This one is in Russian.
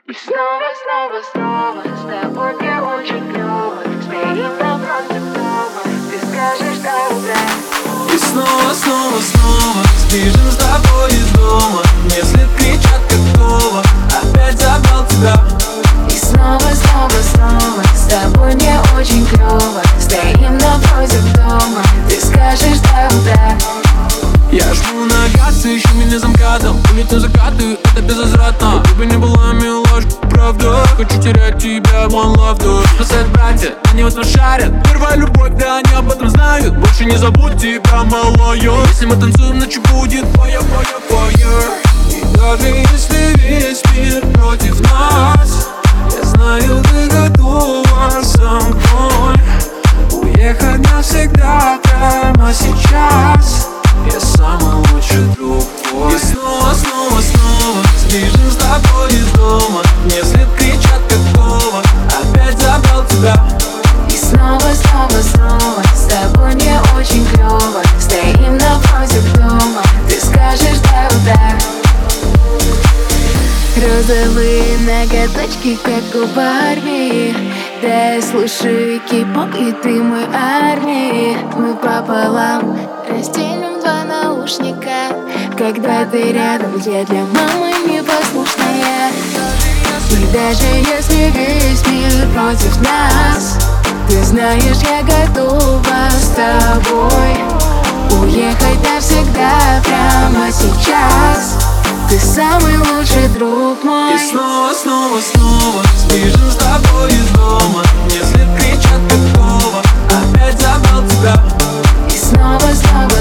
И снова, снова, снова с тобой мне очень клёво. Стоим напротив дома, ты скажешь до утра. И снова, снова, снова сбежим с тобой из дома. Мне вслед кричат готово, опять забрал тебя. И снова, снова, снова с тобой мне очень клёво. Стоим напротив дома, ты скажешь до утра. Я жму на газ, ищу меня за МКАДом. Улетел закаты, это безвозвратно. Ты бы не была милашка, правда. Хочу терять тебя, one love, dude. Бросают братья, они вот шарят. Первая любовь, да, они об этом знают. Больше не забудь тебя, малая. Если мы танцуем, ночью будет фire, fire, fire. И даже если весь мир против нас, я знаю, ты готова со мной уехать навсегда прямо сейчас. Я самый лучший друг твой. И снова, снова, снова сбежим с тобой из дома. Мне вслед кричат готово, опять забрал тебя. И снова, снова, снова с тобой мне очень клёво. Стоим напротив дома, ты скажешь до утра. Розовые ноготочки, как у Барби. Да, слушай кей-поп, и ты мой армии. Мы пополам разделим два наушника. Когда ты рядом, я для мамы непослушная. И даже если весь мир против нас, ты знаешь, я готова с тобой уехать навсегда прямо сейчас. Ты самый лучший друг мой. И снова, снова, снова сбежим с тобой из дома. Мне вслед кричат готово, опять забрал тебя. И снова, снова,